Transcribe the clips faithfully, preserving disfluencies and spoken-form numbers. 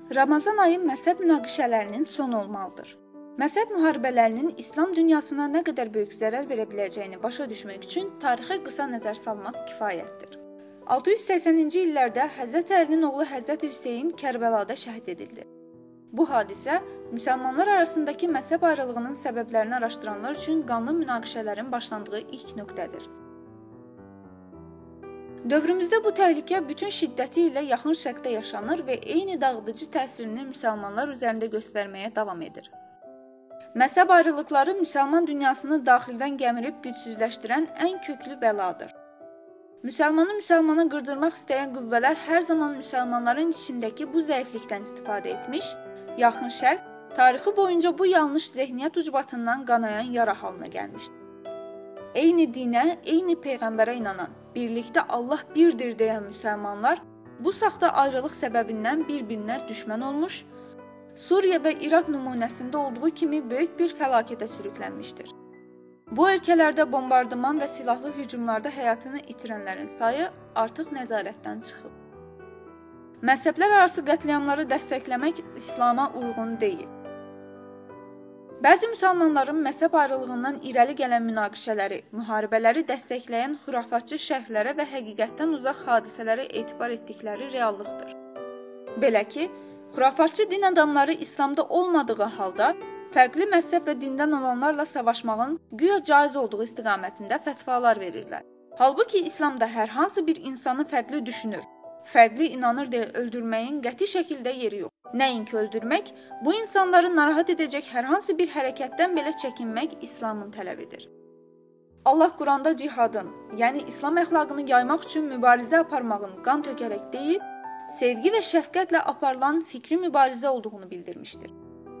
Ramazan ayı məzhəb münaqişələrinin sonu olmalıdır. Məzhəb müharibələrinin İslam dünyasına nə qədər böyük zərər verə biləcəyini başa düşmək üçün tarixə qısa nəzər salmaq kifayətdir. altı yüz səksəninci illərdə Həzrəti Əlinin oğlu Həzrəti Hüseyn Kərbəlada şəhid edildi. Bu hadisə müsəlmanlar arasındakı məzhəb ayrılığının səbəblərini araşdıranlar üçün qanlı münaqişələrin başlandığı ilk nöqtədir. Dövrümüzdə bu təhlükə bütün şiddəti ilə yaxın şərqdə yaşanır və eyni dağıdıcı təsirini müsəlmanlar üzərində göstərməyə davam edir. Məzhəb ayrılıqları müsəlman dünyasını daxildən gəmirib gücsüzləşdirən ən köklü bəladır. Müsəlmanı müsəlmana qırdırmaq istəyən qüvvələr hər zaman müsəlmanların içindəki bu zəiflikdən istifadə etmiş, yaxın şərq tarixi boyunca bu yanlış zehniyyət ucbatından qanayan yara halına gəlmişdir. Eyni dinə, eyni peyğəmbərə inanan, birlikdə Allah birdir deyən müsəlmanlar bu saxta ayrılıq səbəbindən bir-birinə düşmən olmuş, Suriya və İraq nümunəsində olduğu kimi böyük bir fəlakətə sürüklənmişdir. Bu ölkələrdə bombardıman və silahlı hücumlarda həyatını itirənlərin sayı artıq nəzarətdən çıxıb. Məzhəblər arası qətliamları dəstəkləmək İslama uyğun deyil. Bəzi müsəlmanların məzhəb ayrılığından irəli gələn münaqişələri, müharibələri dəstəkləyən xurafatçı şərhlərə və həqiqətdən uzaq hadisələrə etibar etdikləri reallıqdır. Belə ki, xurafatçı din adamları İslamda olmadığı halda fərqli məzhəb və dindən olanlarla savaşmağın güya caiz olduğu istiqamətində fətvalar verirlər. Halbuki İslamda hər hansı bir insanı fərqli düşünür, fərqli inanır deyə öldürməyin qəti şəkildə yeri yox. Nəinki öldürmək, bu insanları narahat edəcək hər hansı bir hərəkətdən belə çəkinmək İslamın tələbidir. Allah Quranda cihadın, yəni İslam əxlaqını yaymaq üçün mübarizə aparmağın qan tökərək deyil, sevgi və şəfqətlə aparılan fikri mübarizə olduğunu bildirmişdir.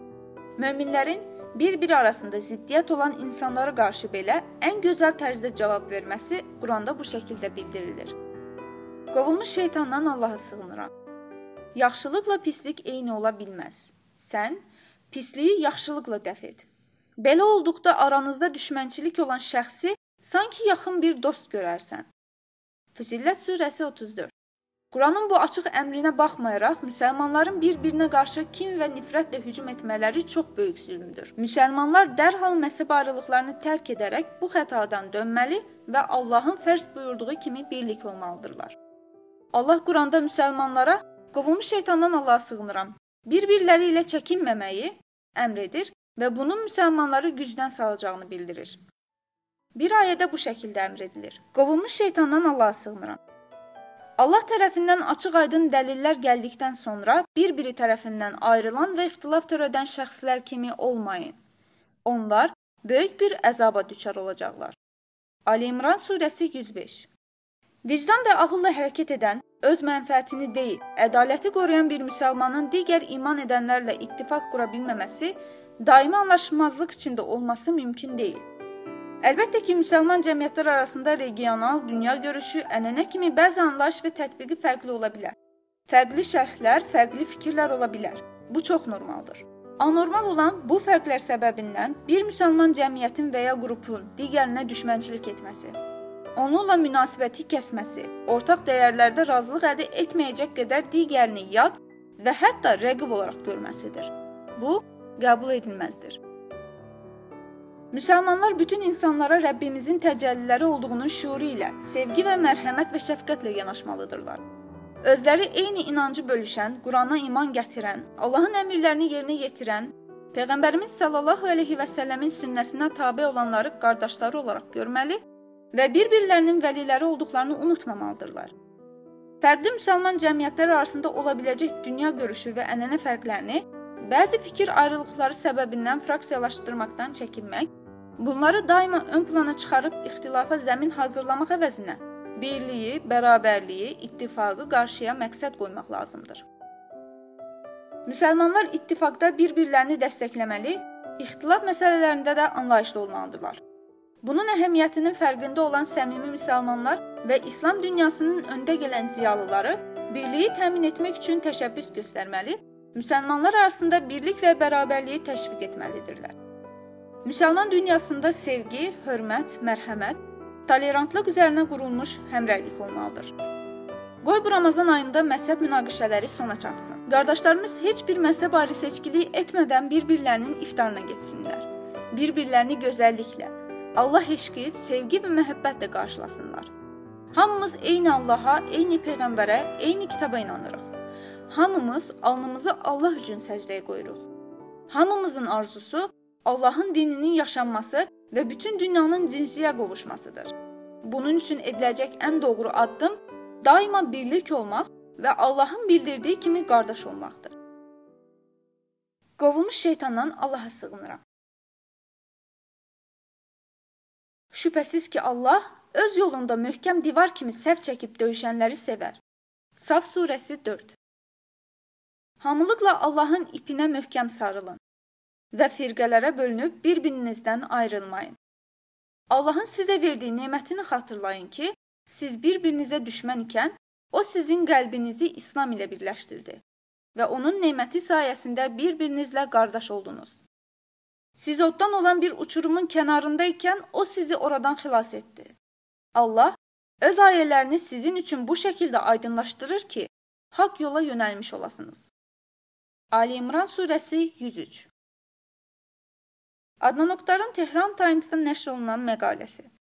Möminlərin bir-biri arasında ziddiyyət olan insanlara qarşı belə ən gözəl tərzdə cavab verməsi Quranda bu şəkildə bildirilir. Qovulmuş şeytandan Allaha sığınıram. Yaxşılıqla pislik eyni ola bilməz. Sən pisliyi yaxşılıqla dəf et. Belə olduqda aranızda düşmənçilik olan şəxsi sanki yaxın bir dost görərsən. Füzillət surəsi otuz dörd. Quranın bu açıq əmrinə baxmayaraq, müsəlmanların bir-birinə qarşı kin və nifrətlə hücum etmələri çox böyük zülmdür. Müsəlmanlar dərhal məzhəb ayrılıqlarını tərk edərək bu xətadan dönməli və Allahın fərz buyurduğu kimi birlik olmalıdırlar. Allah Quranda müsəlmanlara qovulmuş şeytandan Allaha sığınıram, bir-birləri ilə çəkinməməyi əmr edir və bunun müsəlmanları gücdən salacağını bildirir. Bir ayədə bu şəkildə əmr edilir. Qovulmuş şeytandan Allaha sığınıram. Allah tərəfindən açıq-aydın dəlillər gəldikdən sonra bir-biri tərəfindən ayrılan və ixtilaf törədən şəxslər kimi olmayın. Onlar böyük bir əzaba düçar olacaqlar. Ali İmran surəsi yüz beş. Vicdan və ağılla hərəkət edən, öz mənfəətini deyil, ədaləti qoruyan bir müsəlmanın digər iman edənlərlə ittifaq qura bilməməsi, daimi anlaşmazlıq içində olması mümkün deyil. Əlbəttə ki, müsəlman cəmiyyətlər arasında regional, dünya görüşü, ənənə kimi bəzi anlayış və tətbiqi fərqli ola bilər. Fərqli şərhlər, fərqli fikirlər ola bilər. Bu çox normaldır. Anormal olan bu fərqlər səbəbindən bir müsəlman cəmiyyətin və ya qrupun digərinə düşmənçilik etməsi, onunla münasibəti kəsməsi, ortaq dəyərlərdə razılıq əldə etməyəcək qədər digərini yad və hətta rəqib olaraq görməsidir. Bu, qəbul edilməzdir. Müsəlmanlar bütün insanlara Rəbbimizin təcəlliləri olduğunun şüuru ilə, sevgi və mərhəmət və şəfqətlə yanaşmalıdırlar. Özləri eyni inancı bölüşən, Qurana iman gətirən, Allahın əmrlərini yerinə yetirən, Peyğəmbərimiz sallallahu əleyhi və səlləmin sünnəsinə tabe olanları qardaşları olaraq görməli və bir-birlərinin vəliləri olduqlarını unutmamalıdırlar. Fərqli müsəlman cəmiyyətlər arasında ola biləcək dünya görüşü və ənənə fərqlərini, bəzi fikir ayrılıqları səbəbindən fraksiyalaşdırmaqdan çəkinmək, bunları daima ön plana çıxarıb ixtilafa zəmin hazırlamaq əvəzinə birliyi, bərabərliyi, ittifaqı qarşıya məqsəd qoymaq lazımdır. Müsəlmanlar ittifaqda bir-birlərini dəstəkləməli, ixtilaf məsələlərində də anlayışlı olmalıdırlar. Bunun əhəmiyyətinin fərqində olan səmimi müsəlmanlar və İslam dünyasının öndə gələn ziyalıları birliyi təmin etmək üçün təşəbbüs göstərməli, müsəlmanlar arasında birlik və bərabərliyi təşviq etməlidirlər. Müsəlman dünyasında sevgi, hörmət, mərhəmət, tolerantlıq üzərinə qurulmuş həmrəylik olmalıdır. Qoy bu Ramazan ayında məzhəb münaqişələri sona çatsın. Qardaşlarımız heç bir məzhəb ayrı seçkili etmədən bir-birlərinin iftarına getsinlər. Bir-birlərini gözəlliklə, Allah eşqi, sevgi və məhəbbətlə qarşılasınlar. Hamımız eyni Allaha, eyni Peyğəmbərə, eyni kitaba inanırıq. Hamımız alnımızı Allah üçün səcdəyə qoyuruq. Hamımızın arzusu Allahın dininin yaşanması və bütün dünyanın cinsiyə qovuşmasıdır. Bunun üçün ediləcək ən doğru addım daima birlik olmaq və Allahın bildirdiyi kimi qardaş olmaqdır. Qovulmuş şeytandan Allaha sığınıram. Şübhəsiz ki, Allah öz yolunda möhkəm divar kimi səhv çəkib döyüşənləri sevər. Saf surəsi dörd. Hamılıqla Allahın ipinə möhkəm sarılın və firqələrə bölünüb bir-birinizdən ayrılmayın. Allahın sizə verdiyi nemətini xatırlayın ki, siz bir-birinizə düşmən ikən, o sizin qəlbinizi İslam ilə birləşdirdi və onun neməti sayəsində bir-birinizlə qardaş oldunuz. Siz oddan olan bir uçurumun kənarında ikən, o sizi oradan xilas etdi. Allah öz ayələrini sizin üçün bu şəkildə aydınlaşdırır ki, haqq yola yönəlmiş olasınız. Ali İmran surəsi yüz üç. Adnan Oktarın Tehran Times'da nəşr olunan məqaləsi.